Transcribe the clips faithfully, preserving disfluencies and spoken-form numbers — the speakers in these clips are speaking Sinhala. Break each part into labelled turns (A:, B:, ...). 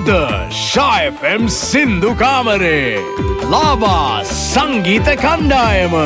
A: Shah F M Sindhu Kamare Lava Sangeeta Kandayama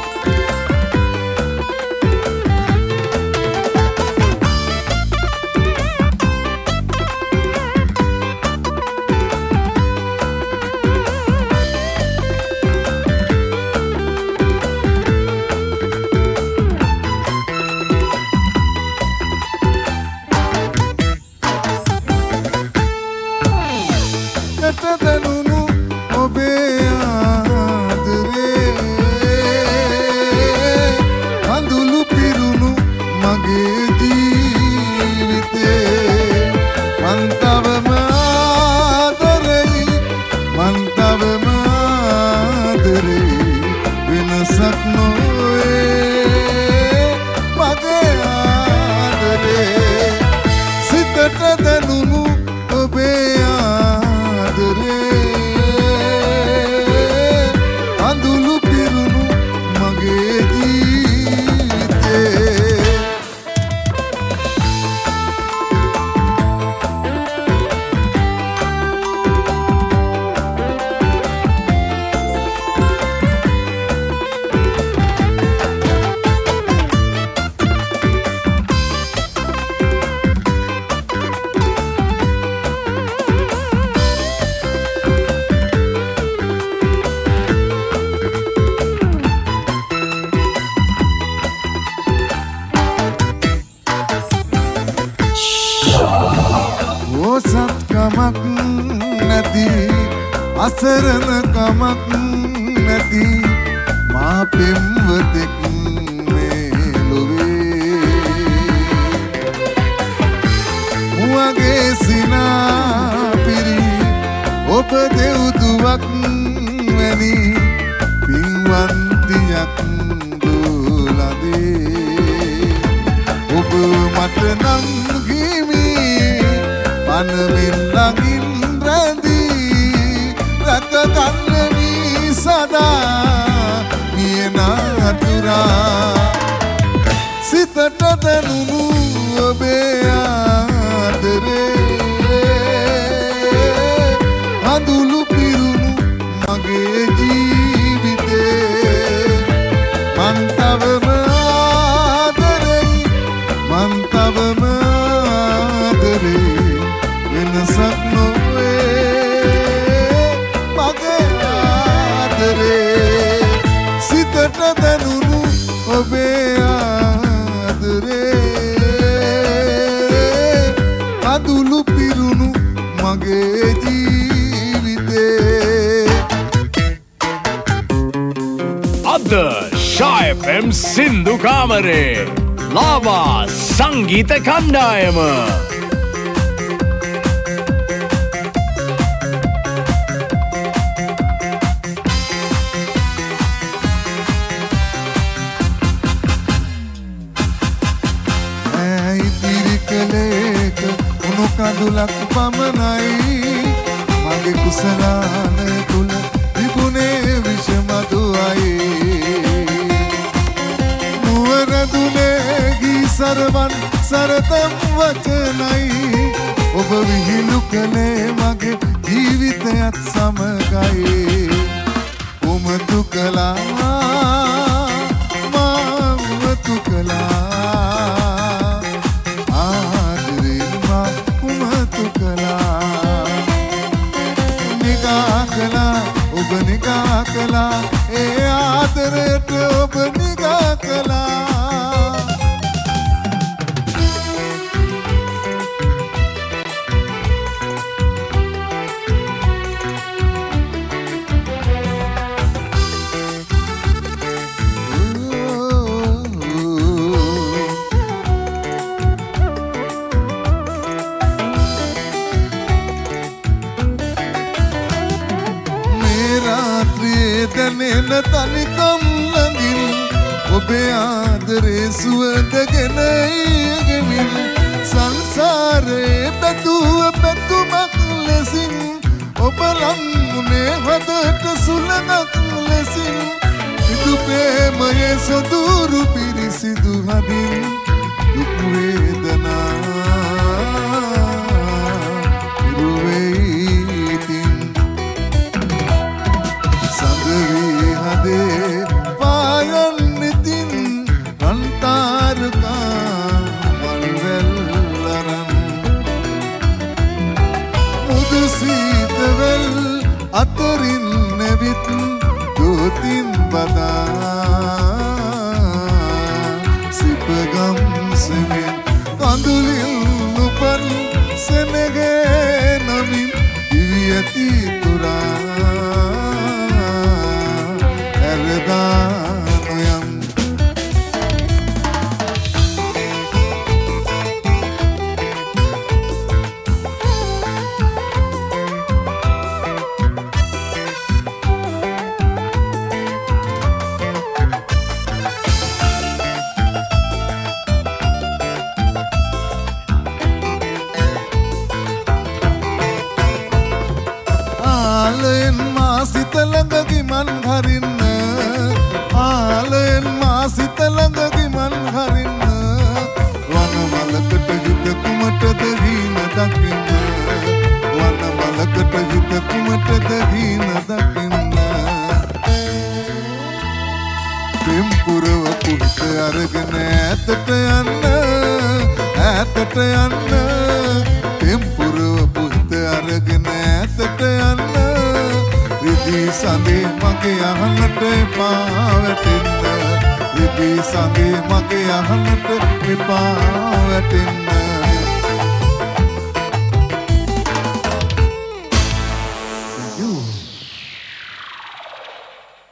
A: Shah F M Sindhu Kamare Lava Sangeeta Kandayama
B: කඳුලක් පමණයි මගේ කුසලාන තුල තිබුණේ විෂමදුවයි නුවරදුනේ ගීසරවන් සරතම් වචනයි ඔබ විහිළු කළේ මගේ ජීවිතයත් සමගයි උමතු කළා මාවතු කළා නිගා කළා ඒ ආදරයට ඔබ නිගා කළා දැනෙන තනිකම් ළඟින් ඔබේ ආදරේ සුවඳගෙන ඊගෙමින් සංසාරේ බැඳුව බැඳුමක් ලෙසින් ඔබ ලංගුනේ හදට සුළඟක් ලෙසින් සිදු ප්‍රේමයේ සොදුරු පිරිසිදු හදින් දුක් වේදනා ඉරුවෙයි පෙම්පුරව පුහිත අරගෙන ඈතට යන්න ඈතට යන්න පෙම්පුරව පුහිත අරගෙන ඈතට යන්න රිදී සඳේ මගේ අහන්නට එපා වැටෙන්න රිදී සඳේ මගේ අහන්නට එපා වැටෙන්න